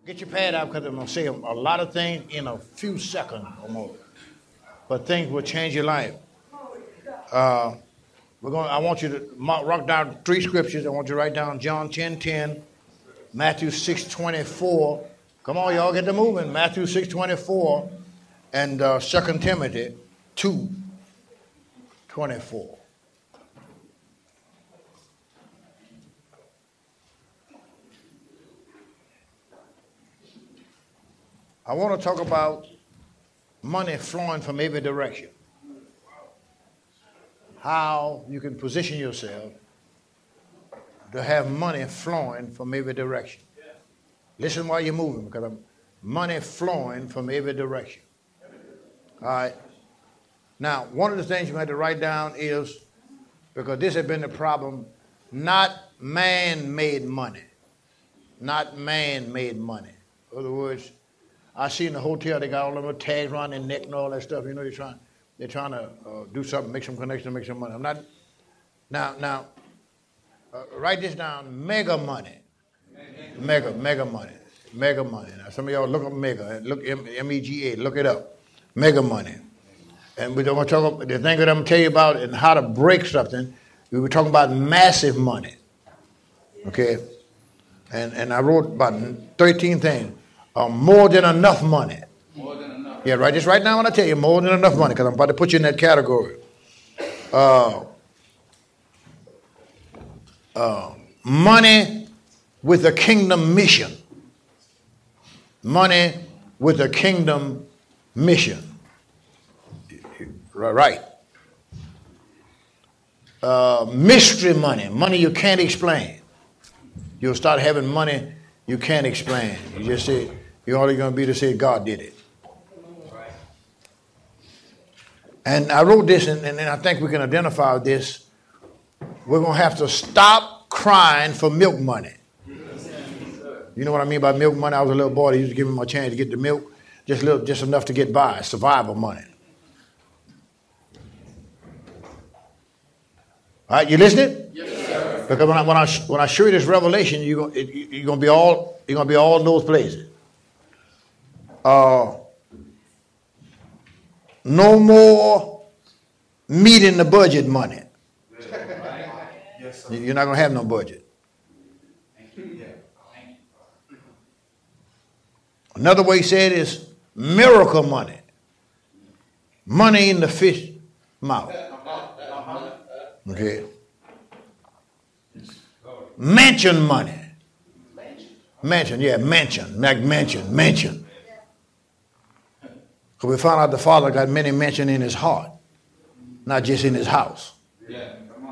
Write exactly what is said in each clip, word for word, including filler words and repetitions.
Get your pad out because I'm going to say a lot of things in a few seconds or more. But things will change your life. Uh, we're going. I want you to mark, write down three scriptures. I want you to write down John ten ten, Matthew six twenty-four. Come on, y'all, get to moving. Matthew six twenty-four and uh, Second Timothy two twenty-four. I want to talk about money flowing from every direction. How you can position yourself to have money flowing from every direction. Listen while you're moving, because I'm money flowing from every direction. All right. Now, one of the things you have to write down is, because this has been the problem, not man-made money. Not man-made money. In other words, I see in the hotel they got all them tags around their neck and all that stuff. You know, they're trying, they're trying to uh, do something, make some connection, make some money. I'm not. Now, now, uh, write this down. Mega money. Mega, mega money. Mega money. Now, some of y'all look up mega. Look M E G A. Look it up. Mega money. And we're going to talk about the thing that I'm going to tell you about and how to break something. We were talking about massive money. Okay. And and I wrote about thirteen things. Uh, more than enough money. More than enough. Yeah, right. Just right now when I tell you more than enough money, because I'm about to put you in that category. Uh, uh, money with a kingdom mission. Money with a kingdom mission. Right. Uh, mystery money. Money you can't explain. You'll start having money you can't explain. You just say, you're only going to be to say God did it. And I wrote this, and, and I think we can identify this. We're going to have to stop crying for milk money. You know what I mean by milk money? I was a little boy. They used to give me my chance to get the milk, just a little, just enough to get by, survival money. All right, you listening? Yes, sir. Because when I when I when I show you this revelation, you're gonna you're gonna be all you're gonna be all in those places. Uh, no more meeting the budget money. Yes, you're not going to have no budget. Another way he said is miracle money. Money in the fish mouth. Okay. Mansion money. Mansion, yeah, mansion. Like mansion, mansion. Because we found out the Father got many mansions in his heart, not just in his house. Yeah, come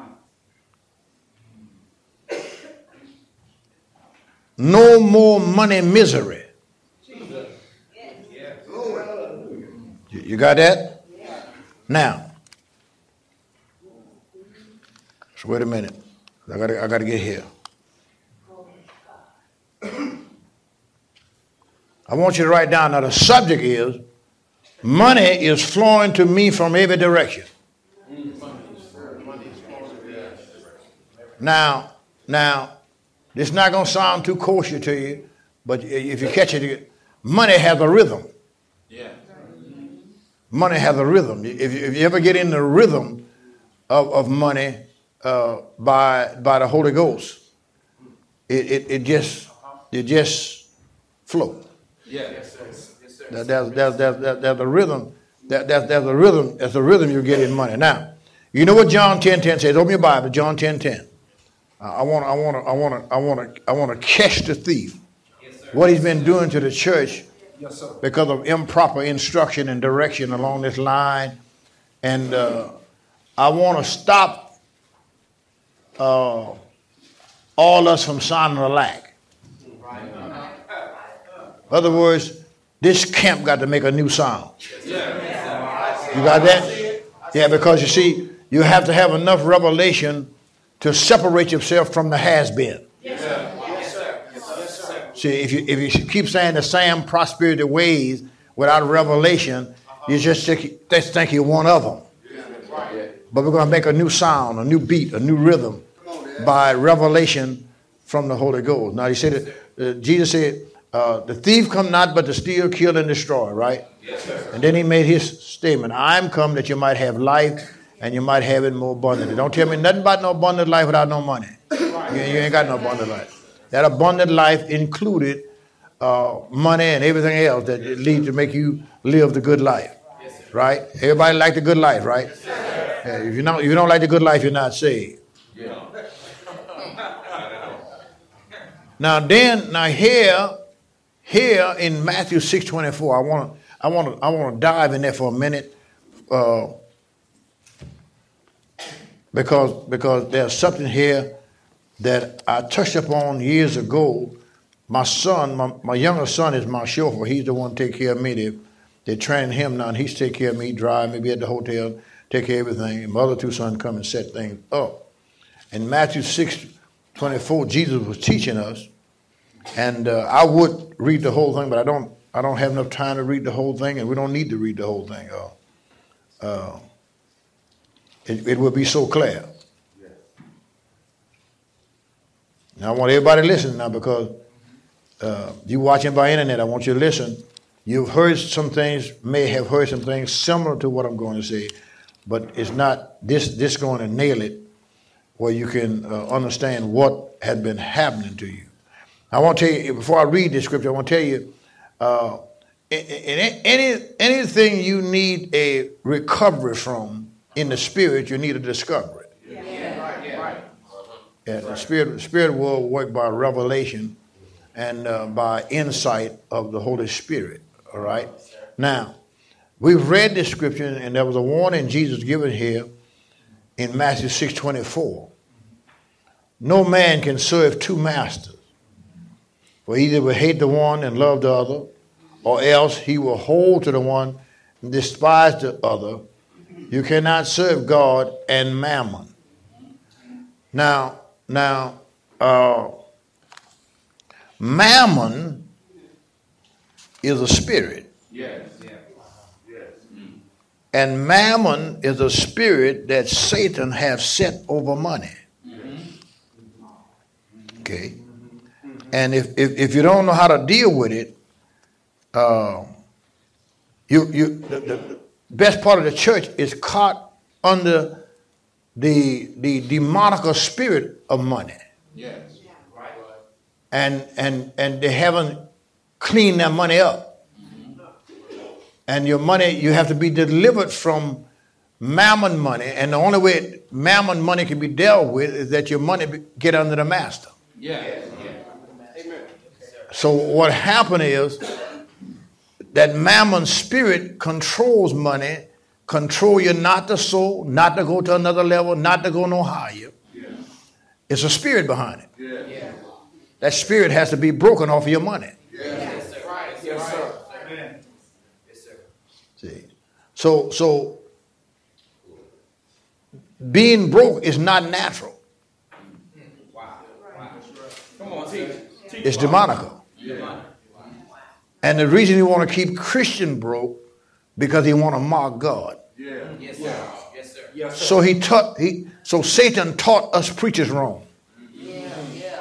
on. No more money misery. Jesus. Yeah. You, you got that? Yeah. Now, so wait a minute. I got I got to get here. I want you to write down. Now the subject is money is flowing to me from every direction. Now, now, this is not going to sound too kosher to you, but if you catch it, money has a rhythm. Yeah. Money has a rhythm. If you, if you ever get in the rhythm of, of money uh, by by the Holy Ghost, it, it, it just it just flows. Yeah. Yes, sir. Yes, sir. That, there's, there's, there's, there's, there's a rhythm. That, there's, there's a rhythm. There's a rhythm you get in money. Now, you know what John ten ten says? Open your Bible, John ten ten. I want, I want to, I want to, I want to, I want to catch the thief. Yes, sir. What he's been doing to the church, yes, sir, because of improper instruction and direction along this line, and uh, I want to stop uh, all us from sounding alike. Right. In other words, this camp got to make a new sound. Yes, sir. You got that? Yeah, because you see, you have to have enough revelation to separate yourself from the has-been. Yes, sir. Yes, sir. Yes, sir. See, if you if you keep saying the same prosperity ways without revelation, uh-huh, you just think, just think you're one of them. Yeah. But we're going to make a new sound, a new beat, a new rhythm on, by revelation from the Holy Ghost. Now, he said, that, uh, Jesus said, uh, the thief come not but to steal, kill, and destroy, right? Yes, sir. And then he made his statement, I'm come that you might have life and you might have it more abundantly. Don't tell me nothing about no abundant life without no money. You, you ain't got no abundant life. That abundant life included uh, money and everything else that leads to make you live the good life, right? Everybody like the good life, right? Yeah, if you don't, if you don't like the good life, you're not saved. Yeah. Now then, now here, here in Matthew six twenty-four, I want to, I want to, I want to dive in there for a minute, uh, because because there's something here that I touched upon years ago. My son, my, my younger son is my chauffeur. He's the one to take care of me. They, they're training him now, and he's take care of me, drive me, be at the hotel, take care of everything. And my other two sons come and set things up. In Matthew six twenty-four, Jesus was teaching us, and uh, I would read the whole thing, but I don't. I don't have enough time to read the whole thing, and we don't need to read the whole thing. Uh, uh, it, it will be so clear. Now I want everybody to listen now, because uh, you watching by internet, I want you to listen. You've heard some things, may have heard some things similar to what I'm going to say, but it's not this. This going to nail it, where you can uh, understand what had been happening to you. I want to tell you, before I read this scripture, I want to tell you, uh, in, in any, anything you need a recovery from in the spirit, you need to discover it. Yeah. Yeah. Right. Yeah, the spirit, the spirit will work by revelation and uh, by insight of the Holy Spirit. All right. Now, we've read this scripture, and there was a warning Jesus given here in Matthew six twenty-four. No man can serve two masters, for either will hate the one and love the other, or else he will hold to the one and despise the other. You cannot serve God and mammon. Now, now, uh, mammon is a spirit. Yes. Yes. And mammon is a spirit that Satan has set over money. Okay. And if, if, if you don't know how to deal with it, uh, you you the, the best part of the church is caught under the the demonical spirit of money. Yes. Right. And and and they haven't cleaned their money up. And your money, you have to be delivered from mammon money. And the only way mammon money can be dealt with is that your money get under the master. Yeah. Amen. So what happened is that mammon spirit controls money, control you not to sow, not to go to another level, not to go no higher. Yeah. It's a spirit behind it. Yeah. Yeah. That spirit has to be broken off of your money. Yeah. Yes, sir. Right. Yes, sir. Amen. Yes, sir. See, so so being broke is not natural. Wow. Wow. Come on, teach. It's demonical. Yeah. And the reason he want to keep Christian broke, because he want to mock God. Yeah. Yes, sir. Yes, sir. Yes, sir. So he taught he so Satan taught us preachers wrong. Yeah. Yeah.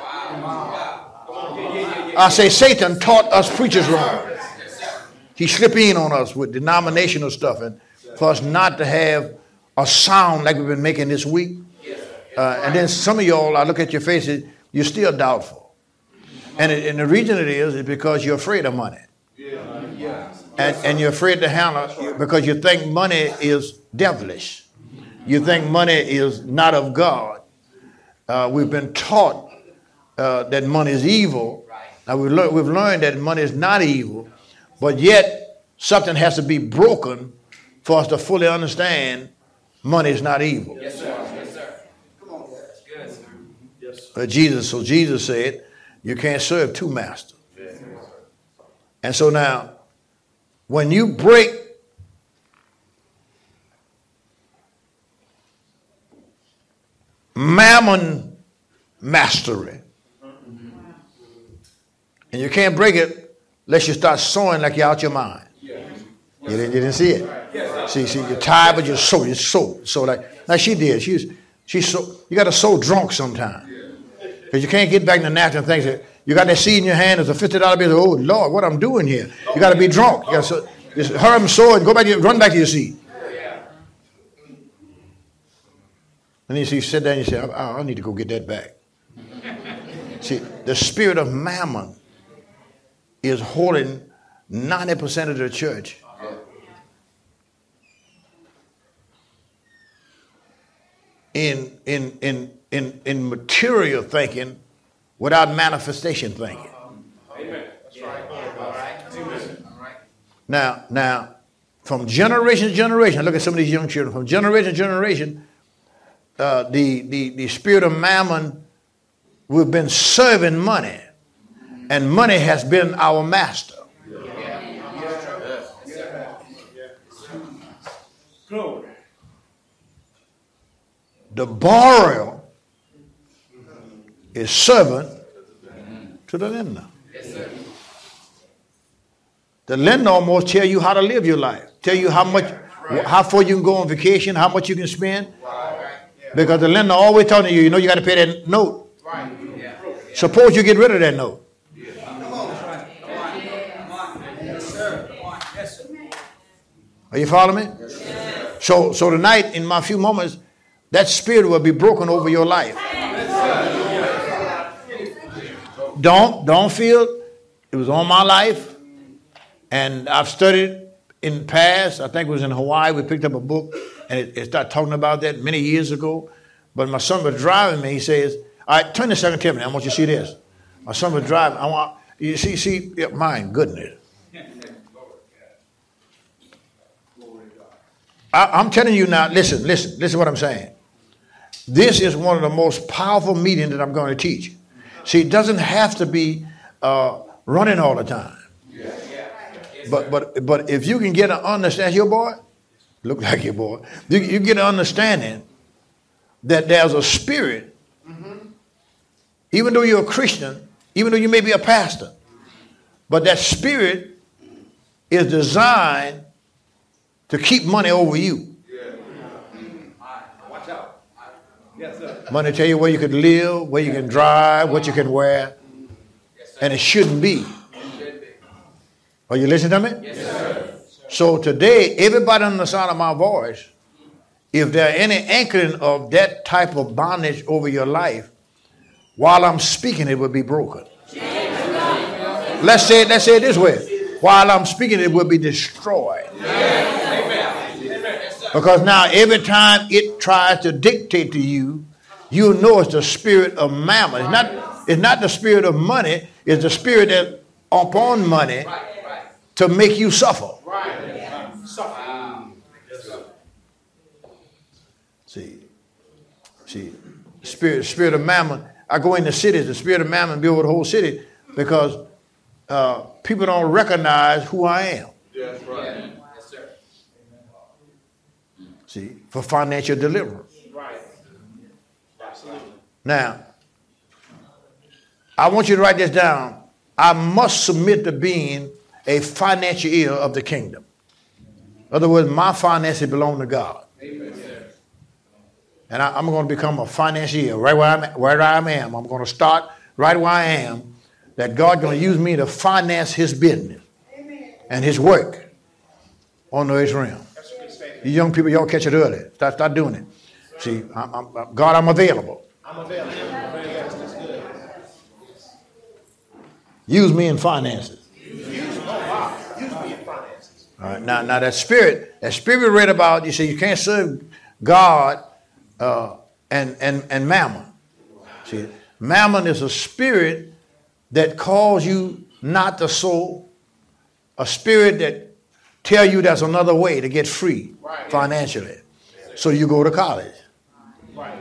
Wow. I say Satan taught us preachers wrong. He slipped in on us with denominational stuff, and for us not to have a sound like we've been making this week. Uh, and then some of y'all, I look at your faces, you're still doubtful. And, it, and the reason it is is because you're afraid of money. And, and you're afraid to handle because you think money is devilish. You think money is not of God. Uh, we've been taught uh, that money is evil. Now we've, le- we've learned that money is not evil, but yet something has to be broken for us to fully understand money is not evil. Yes, sir. Yes, sir. Come on, that's good, sir. Yes. Uh, Jesus, so Jesus said, you can't serve two masters. Yes. And so now, when you break mammon mastery, and you can't break it unless you start sowing like you're out your mind. You didn't, you didn't see it. See, see, you're tired, but you're so, you're so, so like, like she did. She's, she's so, you got to sow drunk sometimes. Because you can't get back in the natural things. You got that seed in your hand. It's a fifty dollar bill. Oh, Lord, what I'm doing here? You got to be drunk. You got to just hurry and sow and go back, to, run back to your seed. And then you see, you sit there and you say, oh, I need to go get that back. See, the spirit of mammon is holding ninety percent of the church. In, in, in, in, in material thinking without manifestation thinking. Amen. That's right. All right. Now, now, from generation to generation, look at some of these young children. From generation to generation, uh, the, the, the spirit of mammon, we've been serving money, and money has been our master. Glory. The borrower is servant to the lender. The lender almost tell you how to live your life, tell you how much, how far you can go on vacation, how much you can spend. Because the lender always telling you, you know, you got to pay that note. Suppose you get rid of that note. Are you following me? So, so tonight, in my few moments, that spirit will be broken over your life. Don't, don't feel it was on my life. And I've studied in the past. I think it was in Hawaii. We picked up a book and it, it started talking about that many years ago. But my son was driving me. He says, all right, turn to Second Timothy. I want you to see this. My son was driving. I want you see, see, yeah, my goodness. I, I'm telling you now, listen, listen, listen to what I'm saying. This is one of the most powerful meetings that I'm going to teach. See, it doesn't have to be uh, running all the time. But but but if you can get an understanding, your boy, look like your boy, you, you get an understanding that there's a spirit, mm-hmm. even though you're a Christian, even though you may be a pastor, but that spirit is designed to keep money over you. Money tell you where you could live, where you can drive, what you can wear, and it shouldn't be. Are you listening to me? Yes, sir. So today, everybody on the sound of my voice, if there are any inkling of that type of bondage over your life, while I'm speaking, it will be broken. Let's say it, let's say it this way. While I'm speaking, it will be destroyed. Because now every time it tries to dictate to you, you know it's the spirit of mammon. It's not, it's not the spirit of money. It's the spirit that upon money to make you suffer. See, see, spirit, spirit of mammon. I go in the cities, the spirit of mammon be over the whole city because uh, people don't recognize who I am. That's right. Yes, sir. See, for financial deliverance. Right. Absolutely. Now, I want you to write this down. I must submit to being a financier of the kingdom. In other words, my finances belong to God. Amen. And I, I'm going to become a financier right where I'm, where I am. I'm going to start right where I am. That God's going to use me to finance his business Amen. And his work on the earth realm. You young people, y'all catch it early. Start, start doing it. See, I'm, I'm, God, I'm available. I'm available. That's good. Use me in finances. Use me in finances. All right. Now, now that spirit, that spirit we read about, you say you can't serve God uh, and, and, and mammon. See, mammon is a spirit that calls you not to sow, a spirit that tell you there's another way to get free right. financially. So you go to college. Right.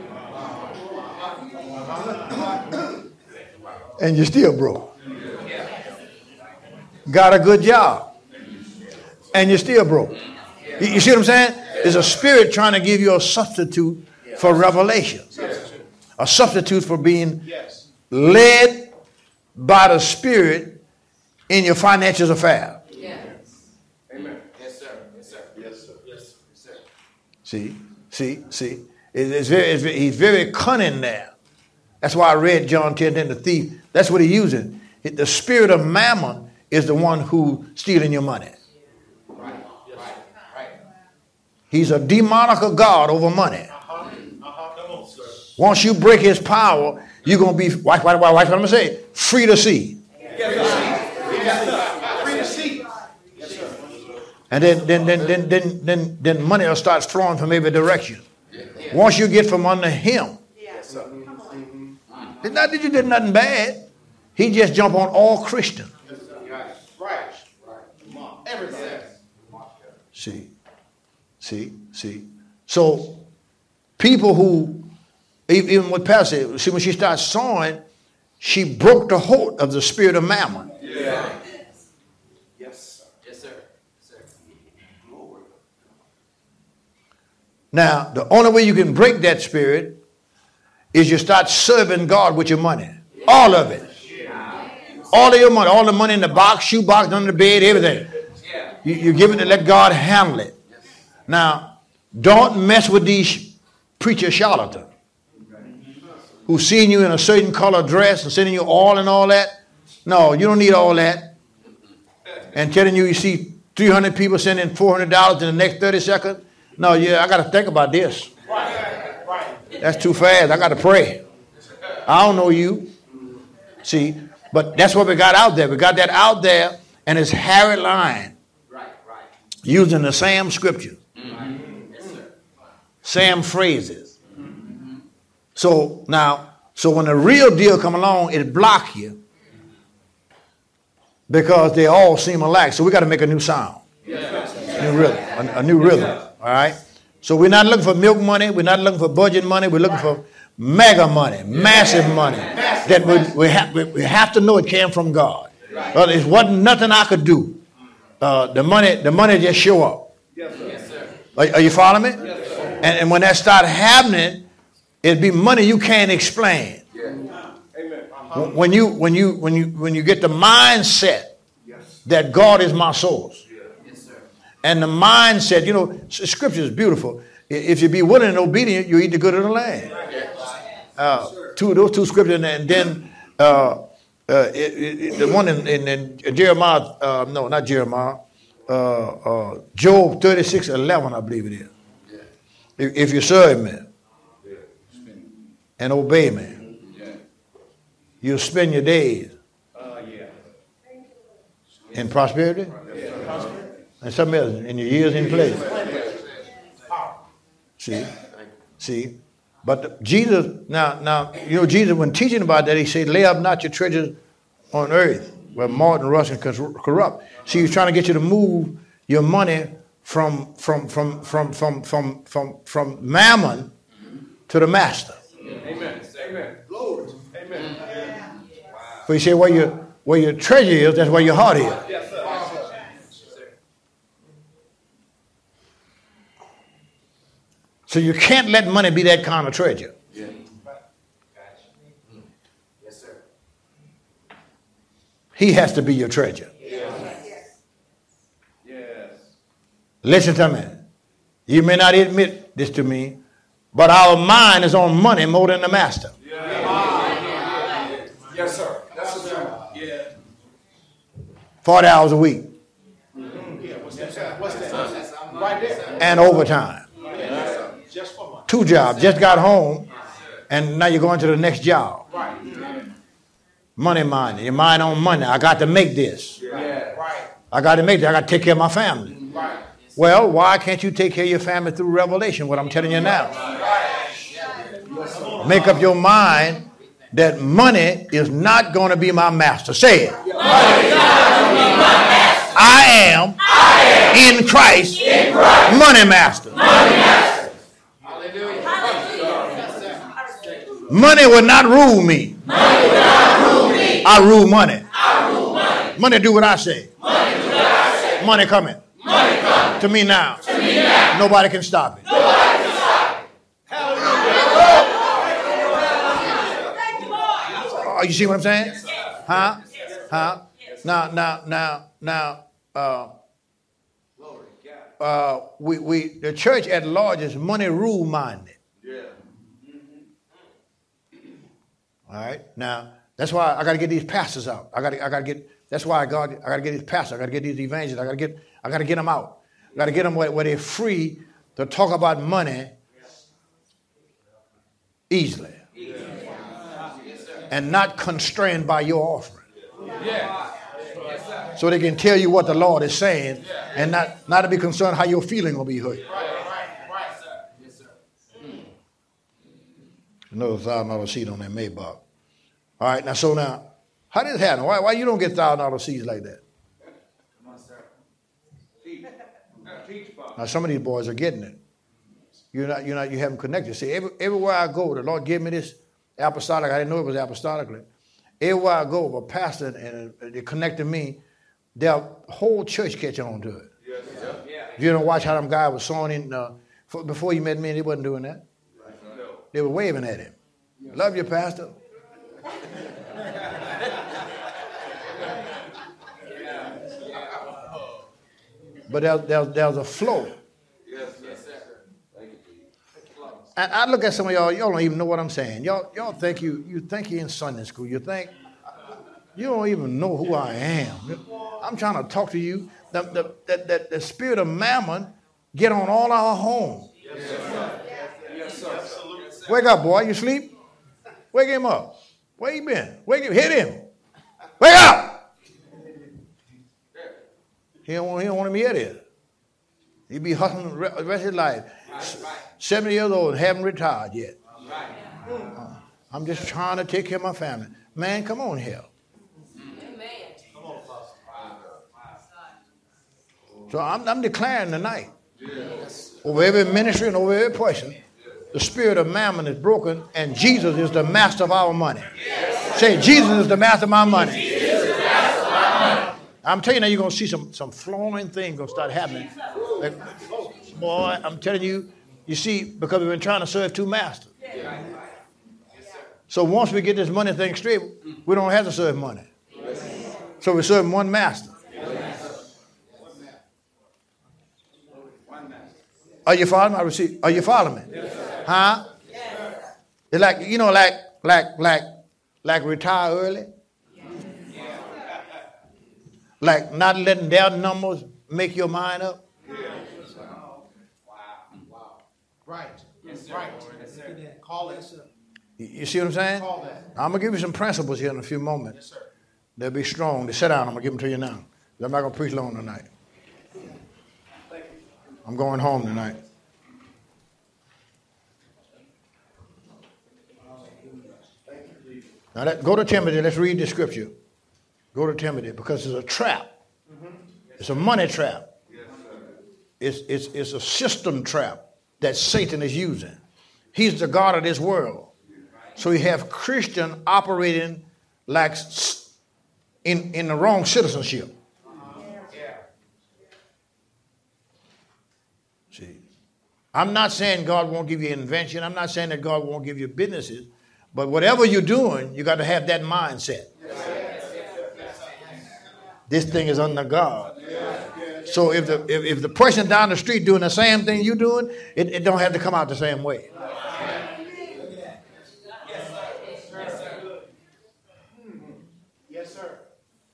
And you're still broke. Got a good job. And you're still broke. You, you see what I'm saying? There's a spirit trying to give you a substitute for revelation. A substitute for being led by the spirit in your financial affair. Amen. Yes, sir. Yes, sir. Yes, sir. Yes, sir. See, see, see. It, it's very, it's, he's very cunning there. That's why I read John ten ten. The thief That's what he's using. The spirit of mammon is the one who's stealing your money. Right. Yes. Right. He's a demonical god over money. Uh-huh. Uh-huh. Come on, sir. Once you break his power, you're going to be, watch, watch, watch what I'm going to say, free to see. Yes, sir. Free to see. Yes, sir. And then, then, then, then, then, then, then money will start flowing from every direction. Once you get from under him, yes, sir. it's not that you did nothing bad. He just jumped on all Christians. Right. Right. Come on. Everything. See, see, see. So people who, even with Pastor said, see, when she starts sowing, she broke the hold of the spirit of mammon. Yeah. Yes. Yes, sir. Yes, sir. Now, the only way you can break that spirit is you start serving God with your money. All of it. All of your money. All the money in the box, shoe box, under the bed, everything. You, you give it to let God handle it. Now, don't mess with these preacher charlatans who seeing you in a certain color dress and sending you all and all that. No, you don't need all that. And telling you you see three hundred people sending four hundred dollars in the next thirty seconds. No, yeah, I got to think about this. That's too fast. I got to pray. I don't know you. See, but that's what we got out there. We got that out there, and it's Harry lying. Using the same scripture. Mm-hmm. Yes, sir. Same phrases. Mm-hmm. So now, so when the real deal come along, it block you because they all seem alike. So we got to make a new sound. Yes. New rhythm. A, a new rhythm. All right. So we're not looking for milk money. We're not looking for budget money. We're looking for mega money, massive money. That we, we, have, we, we have to know it came from God. Well, it wasn't nothing I could do. Uh, the money, the money just show up. Yes, sir. Yes, sir. Are, are you following me? Yes, sir. And, and when that start happening, it'd be money you can't explain. Yeah. Amen. Uh-huh. When you when you when you when you get the mindset yes. that God is my source, yeah. yes, sir. And the mindset, you know, Scripture is beautiful. If you be willing and obedient, you eat the good of the land. Uh, two those two scriptures, and then. Uh, Uh, it, it, the one in, in, in Jeremiah, uh, no, not Jeremiah, uh, uh, Job thirty-six eleven, I believe it is. Yeah. If, if you serve me yeah. and obey me, yeah. you'll spend your days uh, yeah. in prosperity yeah. and something else, in your years in place. See, see. But the, Jesus, now, now, you know, Jesus, when teaching about that, he said, lay up not your treasures on earth, where moth and rust can corrupt. See, he's trying to get you to move your money from from from from from from from, from mammon to the master. Amen. Amen. Glory. Amen. Wow. So he said, where your where your treasure is, that's where your heart is. Yes, sir. So you can't let money be that kind of treasure. Yeah. Yes, sir. He has to be your treasure. Yes. Yes. Listen to me. You may not admit this to me, but our mind is on money more than the master. Yeah. Yeah. Yes, sir. That's the truth. Yeah. forty hours a week. Mm-hmm. Yeah. What's that? What's that? Right there. And overtime. Just for money. Two jobs. Just got home, and now you're going to the next job. Right. Money minded. Your mind on money. I got to make this. Yeah. Right. I got to make this. I got to take care of my family. Right. Well, why can't you take care of your family through revelation? What I'm telling you now. Make up your mind that money is not going to be my master. Say it. I am, I am in Christ, in Christ. Money master. Money master. Money will not rule me. Money will not rule me. I rule money. I rule money. Money do what I say. Money do what I say. Money coming. Money coming. To me now. To me now. Nobody can stop it. Nobody can stop it. Oh, you see what I'm saying? Huh? Huh? Now, now, now, now, uh, uh, we, we, the church at large is money rule minded. Yeah. All right. Now, That's why I got to get these pastors out. I got to I got to get. That's why I got I got to get these pastors. I got to get these evangelists. I got to get I got to get them out. I got to get them where, where they're free to talk about money easily and not constrained by your offering. So they can tell you what the Lord is saying and not, not to be concerned how your feeling will be hurt. Another thousand dollar seed on that Maybach. All right, now so now, how did it happen? Why, why you don't get thousand dollar seeds like that? Now some of these boys are getting it. You're not, you're not, you haven't connected. See, every, everywhere I go, the Lord gave me this apostolic. I didn't know it was apostolically. Everywhere I go, a pastor and, and they connected me, their whole church catch on to it. Yes, yeah. You don't watch how them guys was sewing in. Uh, for, before you met me, they wasn't doing that. No. They were waving at him. Yeah. Love you, pastor. But there, there, there's a flow. Yes, yes, sir. Thank you. And I look at some of y'all, y'all don't even know what I'm saying. Y'all, y'all think you, you think you're in Sunday school. You think you don't even know who I am. I'm trying to talk to you. The, the, the, the, the spirit of mammon get on all our homes. Yes, sir. Yes, sir. Absolutely. Wake up, boy. You sleep? Wake him up. Where you been? Wake him. Hit him. Wake up. He don't, he don't want to be here. He be hustling the rest of his life. seventy years old and haven't retired yet. Uh, I'm just trying to take care of my family. Man, come on here. So I'm, I'm declaring tonight, over every ministry and over every person, the spirit of mammon is broken and Jesus is the master of our money. Say, Jesus is the master of my money. I'm telling you now, you're going to see some, some flowing things going to start happening. Like, boy, I'm telling you, you see, because we've been trying to serve two masters. So once we get this money thing straight, we don't have to serve money. So we serve one master. Are you following me? I receive. Are you following me? Huh? It's like, you know, like, like, like, like retire early. Like not letting their numbers make your mind up. Yes. Wow. Wow. Right. Yes, right. Call it. You see what I'm saying? Call that. I'm going to give you some principles here in a few moments. Yes, sir. They'll be strong. They sit down. I'm going to give them to you now. I'm not going to preach long tonight. Thank you. I'm going home tonight. Now that, go to Timothy. Let's read the scripture. Go to Timothy because it's a trap. Mm-hmm. It's a money trap. Yes, it's, it's, it's a system trap that Satan is using. He's the God of this world. So you have Christian operating like in, in the wrong citizenship. Uh-huh. Yeah. See, I'm not saying God won't give you invention. I'm not saying that God won't give you businesses. But whatever you're doing, you got to have that mindset. Yes. This thing is under God. So if the if, if the person down the street doing the same thing you're doing, it, it don't have to come out the same way. Yes, sir.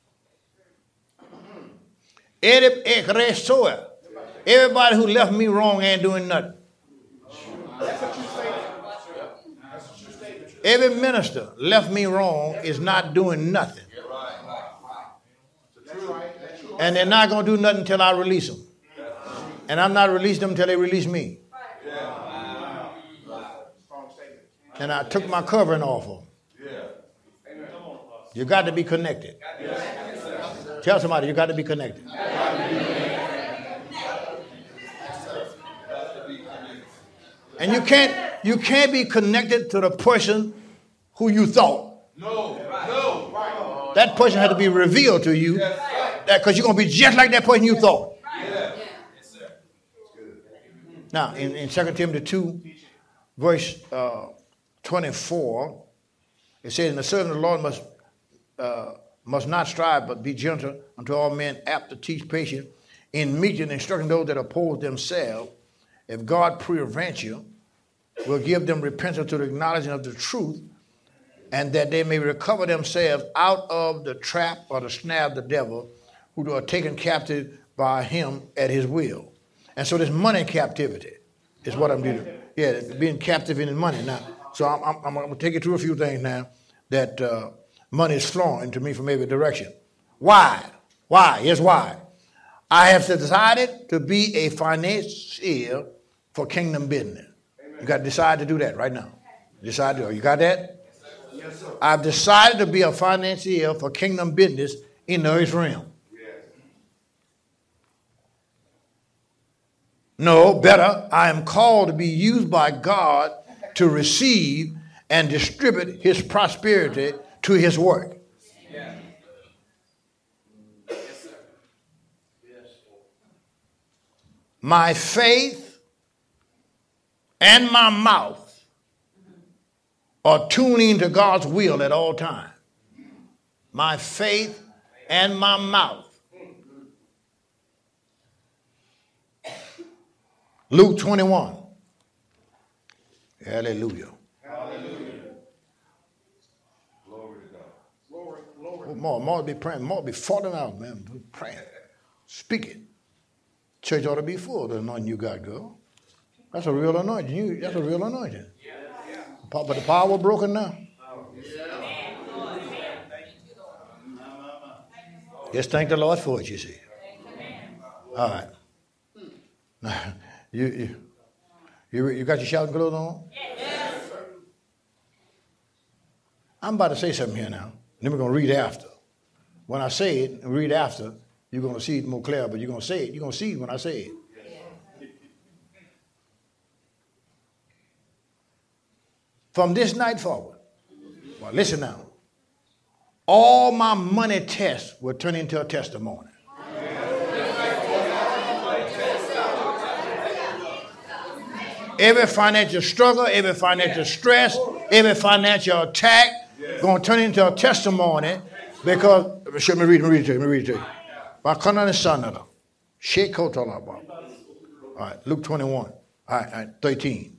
Everybody who left me wrong ain't doing nothing. Every minister left me wrong is not doing nothing. And they're not going to do nothing until I release them. And I'm not releasing them until they release me. And I took my covering off of them. You got to be connected. Tell somebody you got to be connected. And you can't you can't be connected to the person who you thought. No, no. That person had to be revealed to you. That because you're going to be just like that person you thought. Now, in, in Second Timothy two, verse uh, twenty-four, it says, "And the servant of the Lord must uh, must not strive, but be gentle unto all men, apt to teach patience, in meekness, instructing those that oppose themselves. If God peradventure will give them repentance to the acknowledging of the truth, and that they may recover themselves out of the trap or the snare of the devil, who are taken captive by him at his will. And so this money captivity is what I'm doing. Yeah, being captive in money. Now, so I'm, I'm, I'm going to take you through a few things now that uh, money is flowing to me from every direction. Why? Why? Here's why. I have decided to be a financier for kingdom business. You got to decide to do that right now. Decide to. You got that? Yes, sir. I've decided to be a financier for kingdom business in the earth realm. Yes. No, better, I am called to be used by God to receive and distribute his prosperity to his work. Yeah. Yes, sir. Yes. My faith and my mouth are tuning to God's will at all times. My faith and my mouth. Luke twenty-one. Hallelujah. Hallelujah. Glory to God. Glory, glory. More, more be praying, more be falling out, man. Be praying. Speak it. Church ought to be full of the anointing you got, girl. That's a real anointing. You, that's a real anointing. Yeah. Yeah. But the power broken now. Just thank the Lord for it, you see. All right. Now, you, you, you, you got your shouting clothes on? Yes. I'm about to say something here now. Then we're going to read after. When I say it and read after, you're going to see it more clear, but you're going to say it. You're going to see it when I say it. From this night forward, well, listen now. All my money tests will turn into a testimony. Every financial struggle, every financial stress, every financial attack going to turn into a testimony because, let me read, let me read it to you, let me read it to you. All right, Luke twenty-one, all right, all right, thirteen.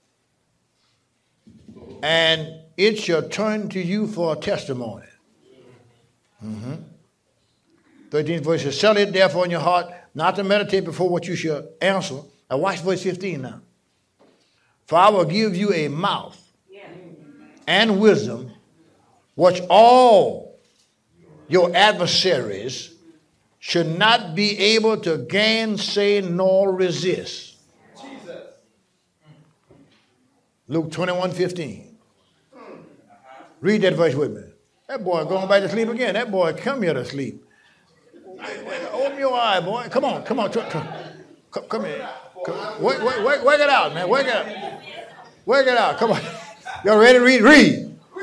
And it shall turn to you for a testimony. Mm-hmm. thirteenth verse says, settle it therefore in your heart, not to meditate before what you shall answer. Now watch verse fifteen now. For I will give you a mouth and wisdom, which all your adversaries should not be able to gainsay nor resist. Jesus. Luke twenty-one fifteen. Read that verse with me. That boy going back to sleep again. That boy come here to sleep. Open your eye, boy. Come on, come on. Come, come here. Come, wake, wake, wake, wake it out, man. Wake it out. Wake it out. Come on. Y'all ready to read? Read.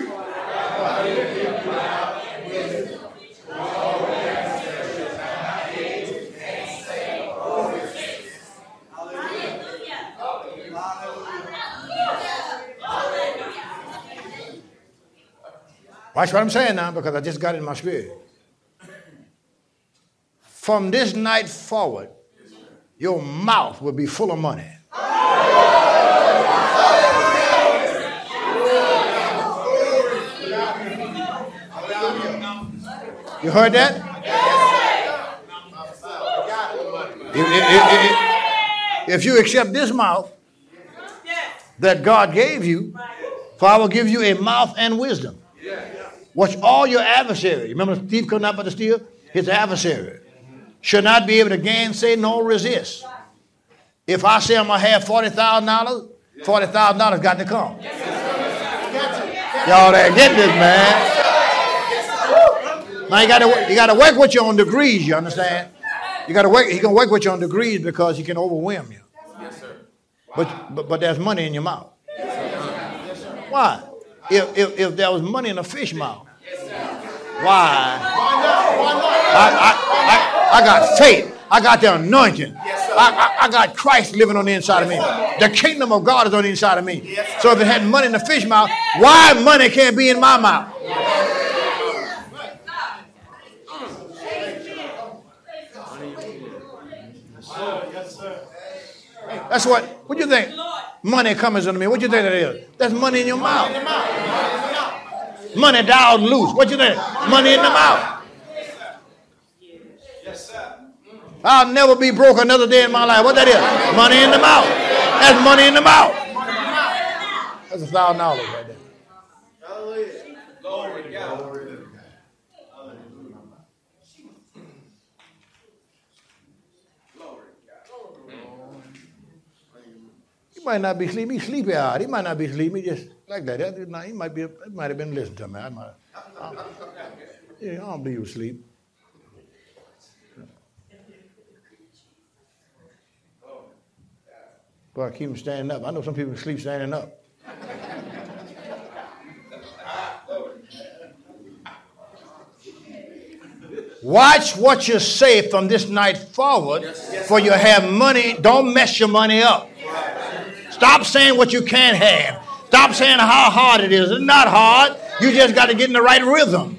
Watch what I'm saying now, because I just got it in my spirit. From this night forward, your mouth will be full of money. You heard that? If, if, if, if you accept this mouth that God gave you, for I will give you a mouth and wisdom. Watch all your adversaries. Remember the thief coming out by the steal? His adversary should not be able to gainsay nor resist. If I say I'm going to have forty thousand dollars, forty thousand dollars got to come. Y'all there get this, man. Now you got to you got to work with you on degrees, you understand? You got to work, he can work with you on degrees because he can overwhelm you. Yes, sir. But, but, but there's money in your mouth. Why? If, if, if there was money in a fish mouth, why? I, I, I, I got faith. I got the anointing. I, I, I got Christ living on the inside of me. The kingdom of God is on the inside of me. So if it had money in the fish mouth, why money can't be in my mouth? That's what, what do you think? Money comes into me. What do you think that is? That's money in your mouth. Money dialed loose. What you think? Money in the mouth. Yes, sir. I'll never be broke another day in my life. What that is? Money in the mouth. That's money in the mouth. That's a thousand dollars right there. Glory to God. He might not be sleepy. He's sleepy out. He might not be sleepy. Just like that. He might be. It might have been listening to me. I might. I, yeah, I don't believe he was asleep. But I keep him standing up. I know some people sleep standing up. Watch what you say from this night forward, for you have money. Don't mess your money up. Stop saying what you can't have. Stop saying how hard it is. It's not hard. You just got to get in the right rhythm.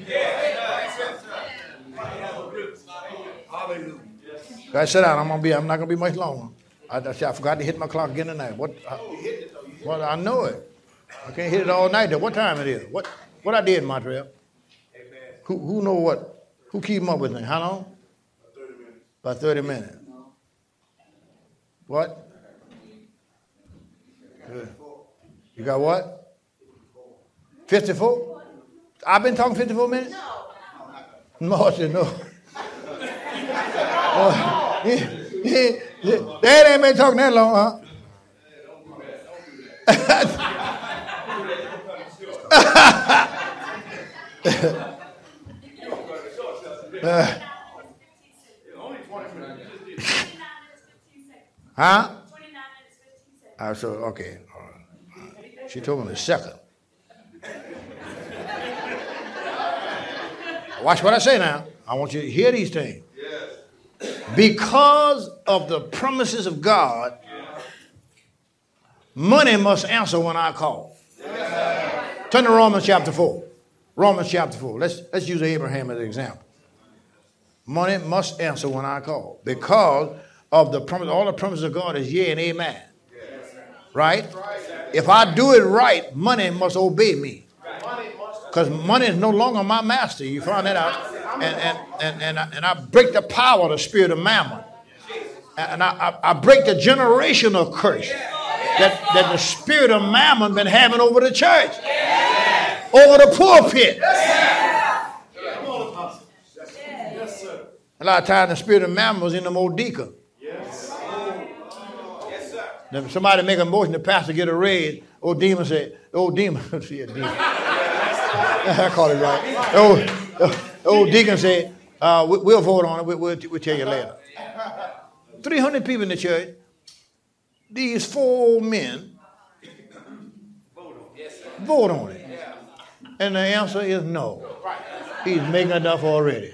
I sit down. I'm gonna be. I'm not gonna be much longer. I, I, I forgot to hit my clock again tonight. What? I, well, I know it. I can't hit it all night. Though. What time it is? What? What I did, Montreal? Who? Who know what? Who keep up with me? How long? About thirty minutes. About thirty minutes. What? Good. You got what? fifty-four? I've been talking fifty-four minutes? No. No, I said no. Oh, yeah, yeah, yeah. Dad ain't been talking that long, huh? uh, huh? I said, okay. She told me in a second. Watch what I say now. I want you to hear these things. Because of the promises of God, money must answer when I call. Turn to Romans chapter four. Romans chapter four. Let's, let's use Abraham as an example. Money must answer when I call. Because of the promise, all the promises of God is yea and amen. Right? If I do it right, money must obey me. Because money is no longer my master. You find that out. And, and, and, and, I, and I break the power of the spirit of mammon. And I, I, I break the generational curse that, that the spirit of mammon been having over the church. Over the pulpit. A lot of times the spirit of mammon was in the old deacon. Then somebody make a motion, the pastor get a raise. Old demon said, old demon, see a demon. I call it right. Old, old deacon said, uh, we, we'll vote on it. We, we'll, we'll tell you later. three hundred people in the church. These four old men vote on it. And the answer is no. He's making enough already.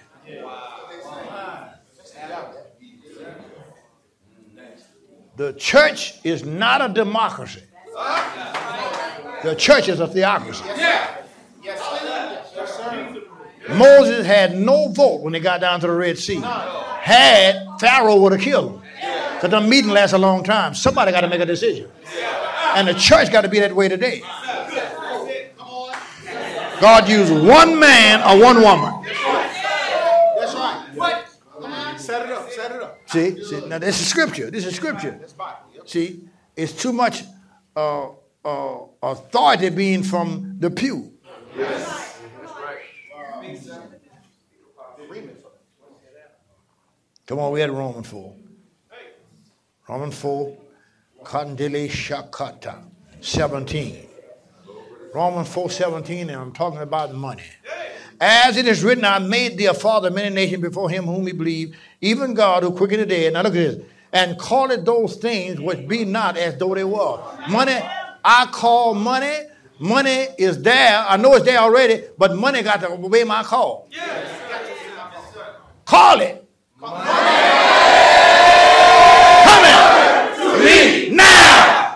The church is not a democracy. The church is a theocracy. Moses had no vote when they got down to the Red Sea. Had, Pharaoh would have killed him. Because the meeting lasts a long time. Somebody got to make a decision. And the church got to be that way today. God used one man or one woman. That's right. What? Set it up. Set it up. See, see, now this is scripture. This is scripture. See, it's too much uh, uh, authority being from the pew. Yes. Come on, we had Romans four. Romans four, Kandele Shakata, seventeen. Romans four, seventeen, and I'm talking about money. As it is written, I made thee a father of many nations before him whom he believed, even God who quickened the dead. Now look at this. And call it those things which be not as though they were. Money, I call money. Money is there. I know it's there already, but money got to obey my call. Call it. Come in. Me now.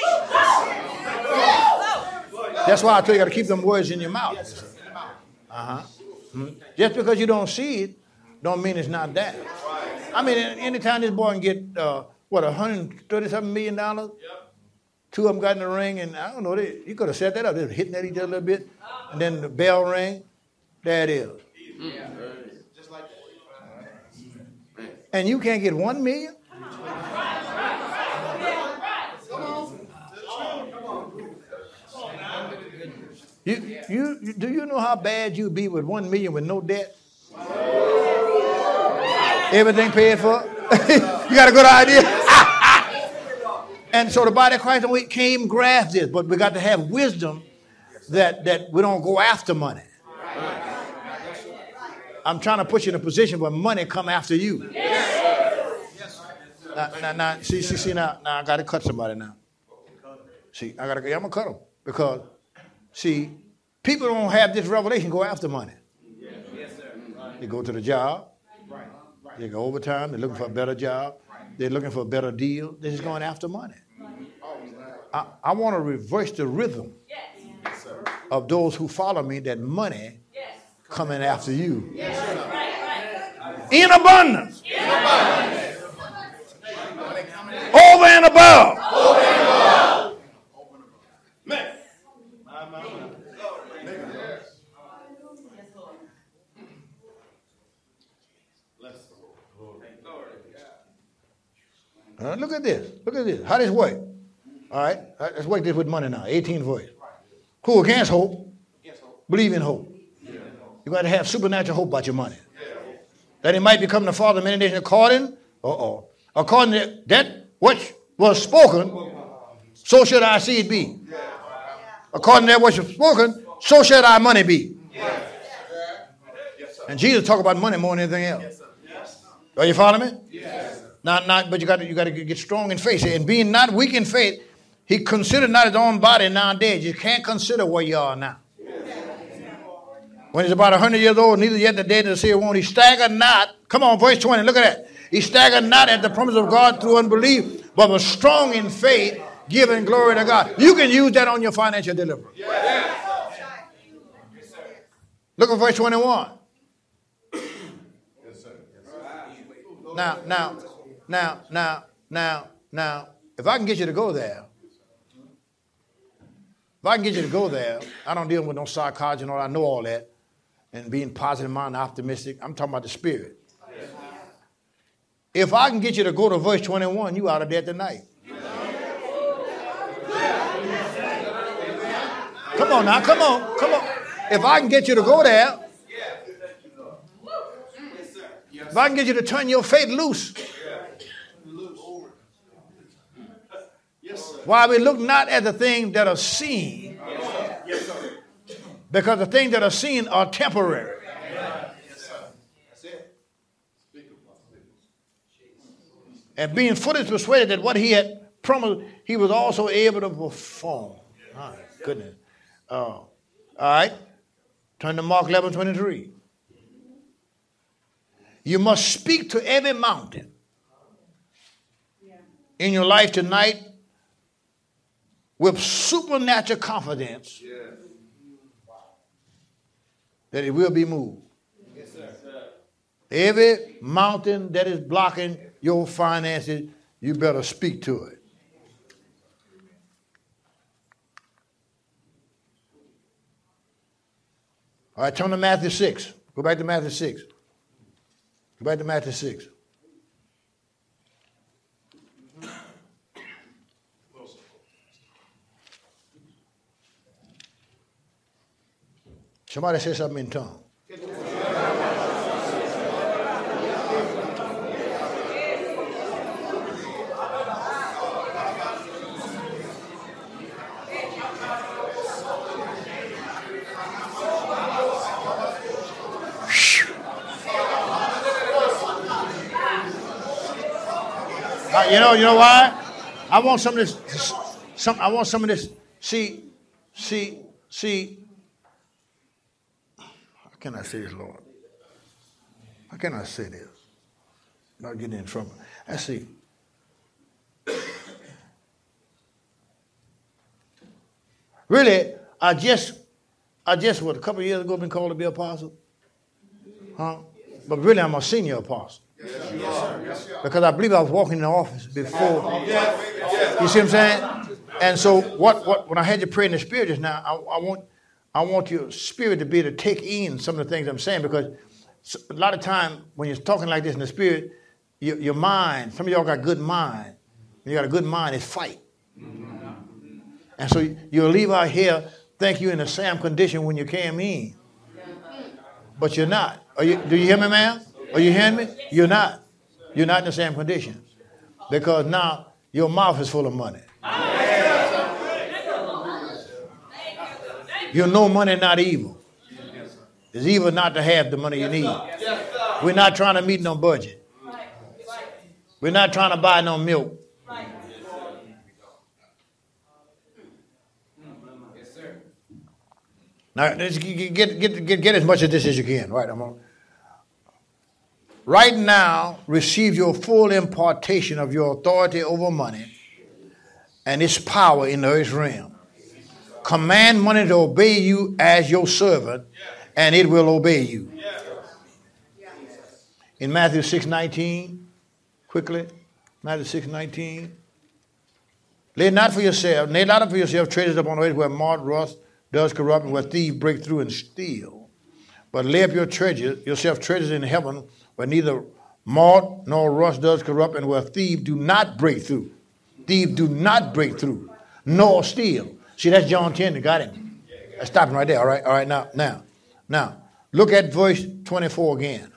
That's why I tell you, you got to keep them words in your mouth. Uh-huh. Mm-hmm. Just because you don't see it, don't mean it's not there. I mean, anytime this boy can get, uh, what, one hundred thirty-seven million dollars? Two of them got in the ring, and I don't know, they, you could have set that up. They were hitting at each other a little bit, and then the bell rang. There it is. Just like that. And you can't get one million? You, you, you, do you know how bad you'd be with one million with no debt? Everything paid for? You got a good idea? And so the body of Christ came grasp this, but we got to have wisdom that, that we don't go after money. I'm trying to put you in a position where money come after you. Now, now, now see, see, see, now, now I got to cut somebody now. See, I got to, I'm going to cut them because, see, people don't have this revelation go after money. They go to the job. They go overtime. They're looking for a better job. They're looking for a better deal. They're just going after money. I, I want to reverse the rhythm of those who follow me that money coming after you. In abundance. Over and above. Over and above. Uh, look at this. Look at this. How this work? All right. Let's work this with money now. eighteenth verse. Who against hope? Believe in hope. You got to have supernatural hope about your money. That it might become the father of many nations according, uh-oh, according to that which was spoken, so should our seed be. According to that which was spoken, so shall our money be. And Jesus talked about money more than anything else. Are you following me? Yes. Not, not, but you got to, you got to get strong in faith. And being not weak in faith, he considered not his own body nowadays. You can't consider where you are now. When he's about a hundred years old, neither yet the day to see it won't. He staggered not. Come on, verse twenty. Look at that. He staggered not at the promise of God through unbelief, but was strong in faith, giving glory to God. You can use that on your financial deliverance. Look at verse twenty-one. Now, now, now, now, now, now, if I can get you to go there, if I can get you to go there, I don't deal with no psychology and all. I know all that. And being positive minded, optimistic. I'm talking about the spirit. If I can get you to go to verse twenty-one, you out of there tonight. Come on now, come on, come on. If I can get you to go there, if I can get you to turn your faith loose. While we look not at the things that are seen, because the things that are seen are temporary. And being fully persuaded that what he had promised, he was also able to perform. My goodness. Uh, all right. Turn to Mark eleven twenty-three. You must speak to every mountain in your life tonight with supernatural confidence that it will be moved. Yes, sir. Every mountain that is blocking your finances, you better speak to it. All right, turn to Matthew six. Go back to Matthew six. Go back to Matthew six. Somebody say something in tongue. Uh, you know, you know why? I want some of this. Some, I want some of this. See, see, see. How can I say this, Lord? How can I say this? Not getting in trouble. I see. Really, I just, I just, what, a couple of years ago been called to be apostle? Huh? But really, I'm a senior apostle. Yes, yes, sir. Because I believe I was walking in the office before. You see what I'm saying? And so what, what when I had you pray in the spirit just now, I, I want I want your spirit to be able to take in some of the things I'm saying, because a lot of time when you're talking like this in the spirit, your, your mind, some of y'all got good mind. When you got a good mind, it's fight. And so you'll leave out here think you're in the same condition when you came in. But you're not. Are you, do you hear me, ma'am? Are you hearing me? You're not. You're not in the same condition. Because now your mouth is full of money. You know money not evil. It's evil not to have the money you need. We're not trying to meet no budget. We're not trying to buy no milk. Now, get, get, get, get as much of this as you can. Right, I'm on. Right now, receive your full impartation of your authority over money and its power in the earth realm. Command money to obey you as your servant, and it will obey you. In Matthew six nineteen, quickly, Matthew six nineteen. Lay not for yourself, lay not up for yourself treasures upon earth where moth, rust does corrupt and where thieves break through and steal. But lay up your treasures, yourself treasures in heaven where neither moth nor rust does corrupt and where thieves do not break through. Thieves do not break through, nor steal. See, that's John ten. You got him. That's stopping right there. All right. All right. Now, now, now, look at verse twenty-four again.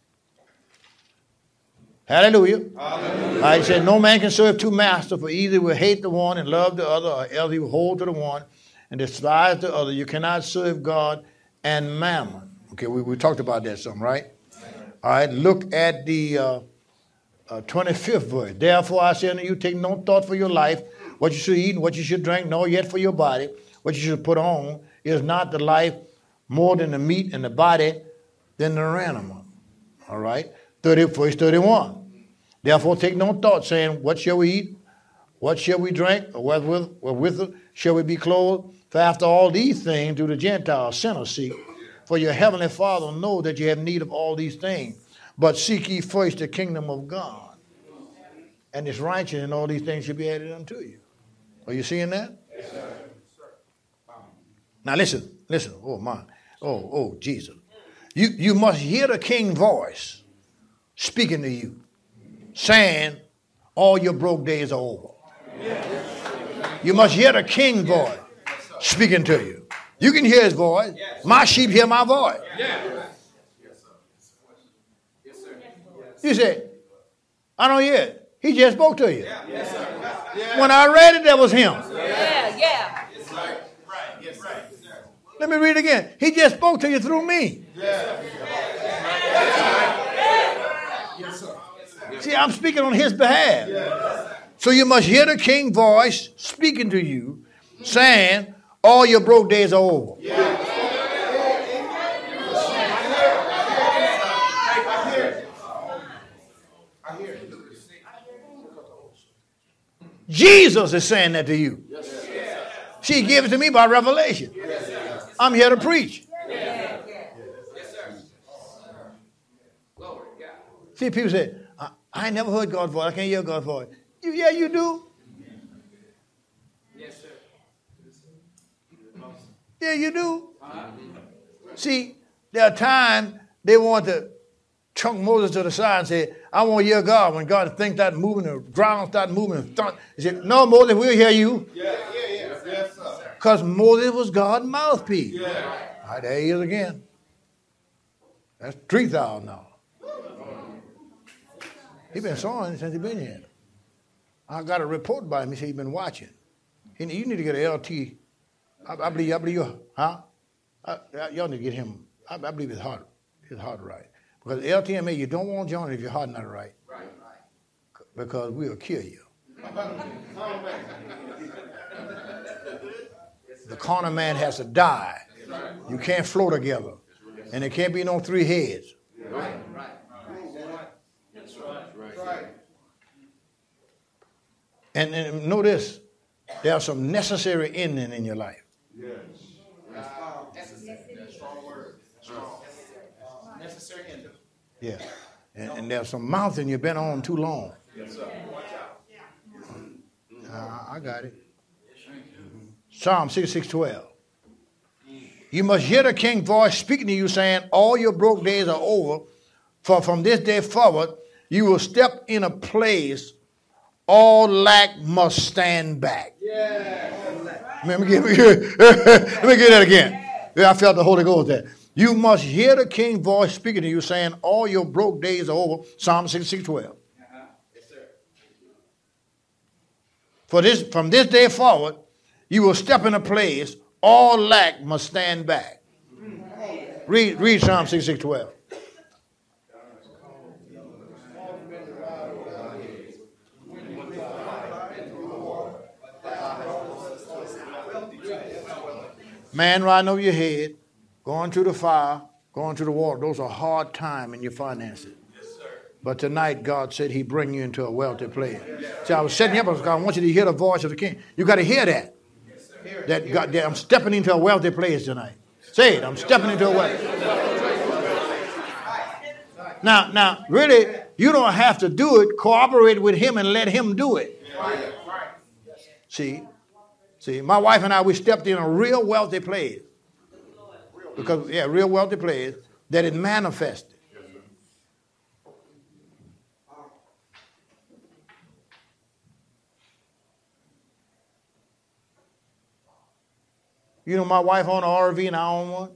Hallelujah. Hallelujah. All right, it said, no man can serve two masters, for either will hate the one and love the other, or else he will hold to the one and despise the other. You cannot serve God and mammon. Okay, we, we talked about that some, right? All right, look at the uh, uh, twenty-fifth verse. Therefore I say unto you, take no thought for your life, what you should eat and what you should drink, nor yet for your body, what you should put on. Is not the life more than the meat, and the body than the animal? All right, thirty, verse thirty-one. Therefore take no thought, saying, what shall we eat? What shall we drink? Or wherewith, wherewith shall we be clothed? For after all these things do the Gentiles sinners seek. For your heavenly Father knows that you have need of all these things. But seek ye first the kingdom of God and his righteousness, and all these things shall be added unto you. Are you seeing that? Yes, sir. Now listen, listen. Oh, my. Oh, oh, Jesus. You, you must hear the king's voice speaking to you, saying, all your broke days are over. You must hear the king's voice speaking to you. You can hear his voice. My sheep hear my voice. You say, I don't hear it. He just spoke to you. When I read it, that was him. Yeah, yeah. Let me read it again. He just spoke to you through me. See, I'm speaking on his behalf. So you must hear the king's voice speaking to you, saying, all your broke days are over. Jesus is saying that to you. She gave it to me by revelation. I'm here to preach. See, people say, I, I ain't never heard God's voice. I can't hear God's voice. You, yeah, you do. Yes, sir. Yeah, you do. See, there are times they want to chunk Moses to the side and say, I want to hear God. When God thinks that moving, the ground starts moving, and thump, he said, no, Moses, we'll hear you. Yeah, yeah, yeah. Yes, sir. Because Moses was God's mouthpiece. Yeah. All right, there he is again. That's three thousand dollars. He's been sawing since he's been here. I got a report by him. He said he's been watching. He, you need to get an L T. I, I believe, I believe you, huh? I, I, y'all need to get him. I, I believe his heart, his heart right. Because L T M A, you don't want to join if your heart not right. Right, right. Because we'll kill you. The carnal man has to die. You can't flow together. And there can't be no three heads. Right, right. That's right. And, and know this, there are some necessary ending in your life. Yes. Strong word. Strong. Necessary ending. Yeah. And, and there's some mountain you've been on too long. Yes, sir. Watch out. Uh, I got it. Yes, Psalm sixty-six twelve. You must hear the king's voice speaking to you, saying, all your broke days are over, for from this day forward, you will step in a place all lack must stand back. Yeah. Let me get, let me get, let me get that again. Yeah, I felt the Holy Ghost there. You must hear the king's voice speaking to you, saying, all your broke days are over. Psalm sixty-six twelve. Uh-huh. Yes, sir. For this, from this day forward, you will step in a place, all lack must stand back. Read, read Psalm sixty-six twelve. Man riding over your head, going through the fire, going through the water. Those are hard times in your finances. Yes, sir. But tonight, God said He bring you into a wealthy place. Yes, see, I was setting you up because I want you to hear the voice of the King. You got to hear that. Yes, sir. That, God, that I'm stepping into a wealthy place tonight. Say it. I'm stepping into a wealthy place. Now, now, really, you don't have to do it. Cooperate with Him and let Him do it. See? See, my wife and I, we stepped in a real wealthy place. Because, yeah, real wealthy place that it manifested. You know, my wife owned an R V and I own one?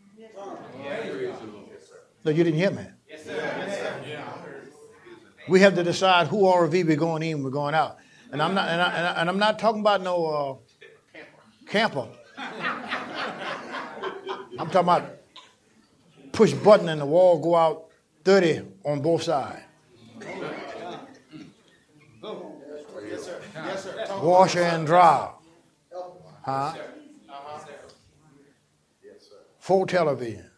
No, you didn't hear me. We have to decide who R V we're going in, we're going out. And I'm not, and, I, and, I, and I'm not talking about no uh, camper. I'm talking about push button and the wall go out thirty on both sides. Washer and dryer. Huh? Full television.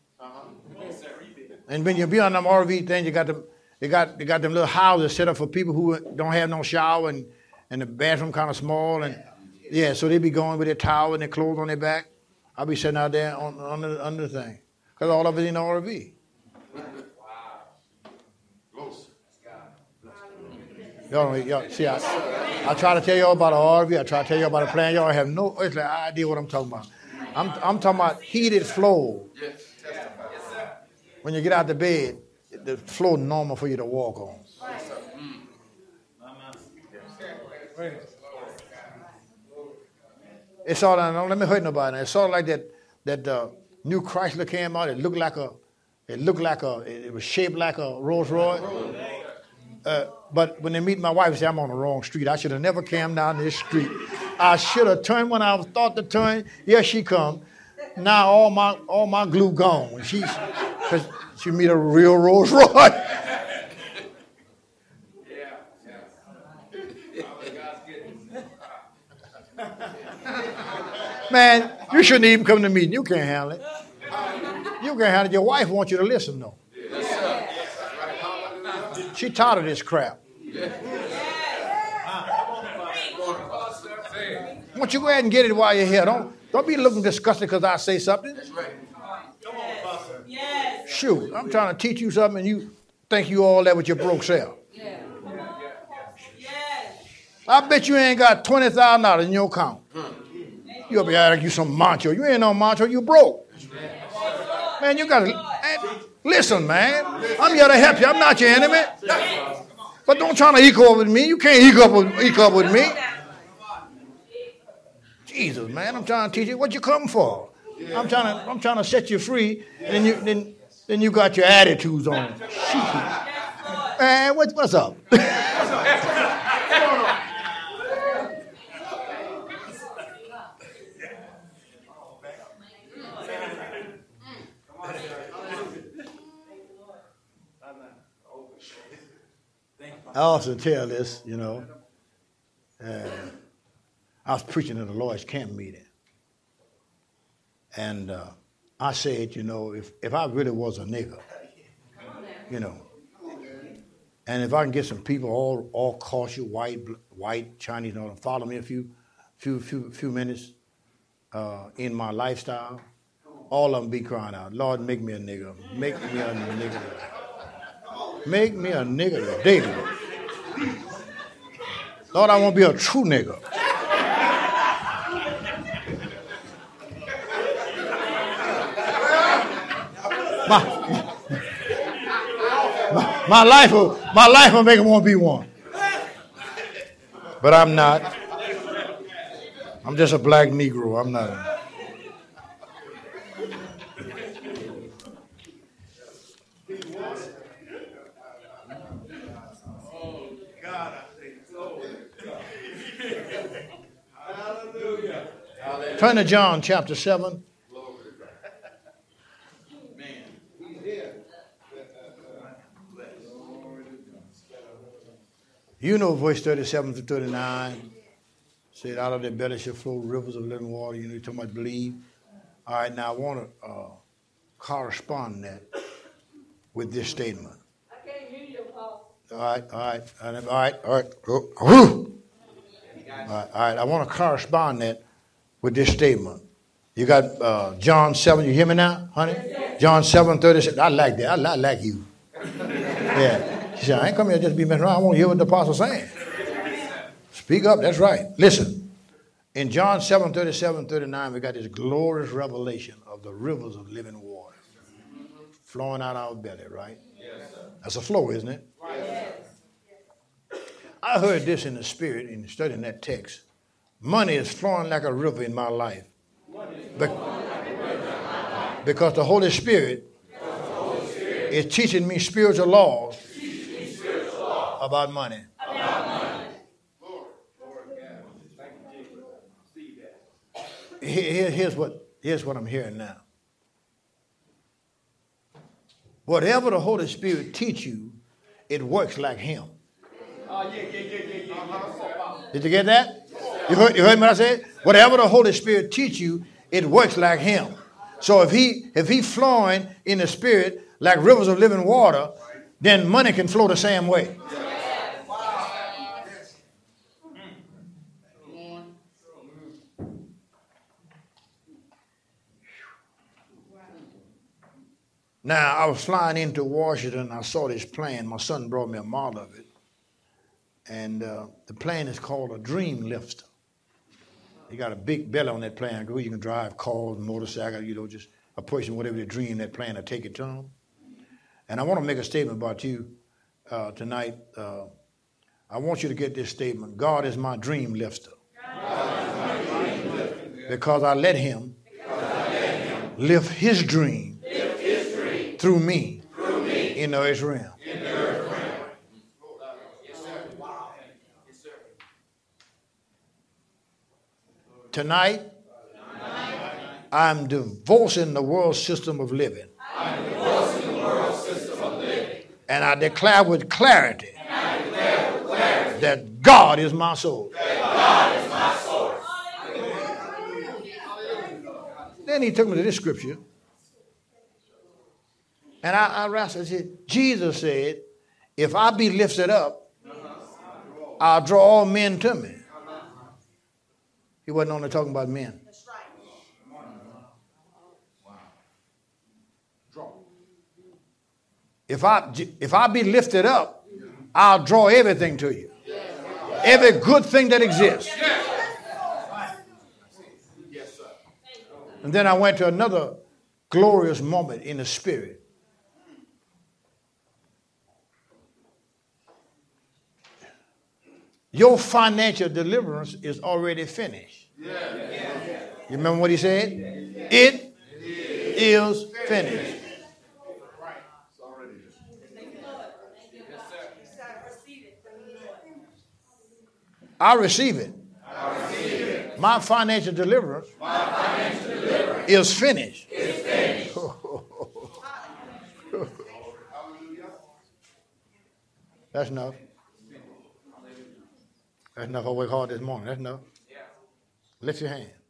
And when you be on them R V things, you got them, they got they got them little houses set up for people who don't have no shower and, and the bathroom kind of small and yeah, so they be going with their towel and their clothes on their back. I'll be sitting out there on, on, the, on the thing. Because all of it in the R V. Y'all, y'all see, I, I try to tell y'all about an R V. I try to tell y'all about a plan. Y'all have no idea what I'm talking about. I'm, I'm talking about heated floor. When you get out the bed, the floor is normal for you to walk on. It's all, don't let me hurt nobody. It's sort of like that that uh, new Chrysler came out. It looked like a, it looked like a, it was shaped like a Rolls Royce. Uh, but when they meet my wife, they say I'm on the wrong street. I should have never came down this street. I should have turned when I thought to turn. Yes, she come. Now all my all my glue gone. She, cause she meet a real Rolls Royce. Man, you shouldn't even come to meeting. You can't handle it. You can't handle it. Your wife wants you to listen, though. She tired of this crap. Why don't you go ahead and get it while you're here? Don't, don't be looking disgusted because I say something. Shoot, I'm trying to teach you something and you think you all that with your broke self. I bet you ain't got twenty thousand dollars in your account. You'll be acting like you some macho. You ain't no macho, you broke. Man, you got to, listen, man. I'm here to help you. I'm not your enemy. But don't try to equal up with me. You can't equal up with, equal up with me. Jesus, man, I'm trying to teach you what you come for. I'm trying to, I'm trying to set you free, and then you, then, then you got your attitudes on. Man, what, what's up? I also tell this, you know, uh, I was preaching at the Lord's camp meeting. And uh, I said, you know, if, if I really was a nigger, you know, and if I can get some people all all kosher, white, white, Chinese, you know, to follow me a few few few few minutes uh, in my lifestyle, all of them be crying out, Lord, make me a nigger. Make me a nigger. Make me a nigger daily. Lord, I want to be a true nigger. my, my, my life will, my life will make him want to be one. But I'm not. I'm just a black Negro. I'm not. A, Turn to John chapter seven. You know verse thirty-seven to thirty-nine. Said out of their belly shall flow rivers of living water. You know, you're talking about believe. All right, now I want to uh, correspond that with this statement. I can't hear you, Paul. All right, all right, all right, all right. All right, all right, all right. I want to correspond that with this statement. You got uh, John seven. You hear me now, honey? John seven thirty-six. I like that. I, I like you. Yeah. She said, I ain't come here just to be messing around. I want to hear what the apostle's saying. Speak up. That's right. Listen. In John seven thirty-seven, thirty-nine, we got this glorious revelation of the rivers of living water flowing out our belly, right? Yes, sir. That's a flow, isn't it? Yes. I heard this in the spirit in studying that text. Money is flowing like a river in my life. Be- because the Holy Spirit is teaching me spiritual laws about money. Here, here's what here's what I'm hearing now. Whatever the Holy Spirit teach you, it works like Him. Uh, yeah, yeah, yeah, yeah, yeah. Did you get that? You heard, you heard what I said? Whatever the Holy Spirit teach you, it works like Him. So if he if He's flowing in the Spirit like rivers of living water, then money can flow the same way. Now, I was flying into Washington. I saw this plane. My son brought me a model of it. And uh, the plane is called a Dream Lifter. You got a big belly on that plane. You can drive cars, motorcycles, you know, just a person, whatever they dream, that plane will take it to them. And I want to make a statement about you uh, tonight. Uh, I want you to get this statement. God is my dream lifter. My dream lifter. Because I let Him, I let him lift His dream. Through me, Through me, in the earth realm. In the earth realm. Yes, sir. Wow. Yes, sir. Tonight, Tonight, I'm divorcing the world system of living. I'm divorcing the world system of living. And I declare with clarity, and I declare with clarity that God is my source. That God is my source. Then he took me to this scripture. And I, I wrestled and said, Jesus said, if I be lifted up, I'll draw all men to me. He wasn't only talking about men. That's right. If I, if I be lifted up, I'll draw everything to you. Every good thing that exists. And then I went to another glorious moment in the spirit. Your financial deliverance is already finished. Yeah. Yeah. You remember what he said? Yeah. It yeah. is finished. Right. It's already I receive it. I receive it. My financial deliverance, My financial deliverance is finished. Is finished. That's enough. That's enough. I work hard this morning. That's enough. Yeah. Lift your hand.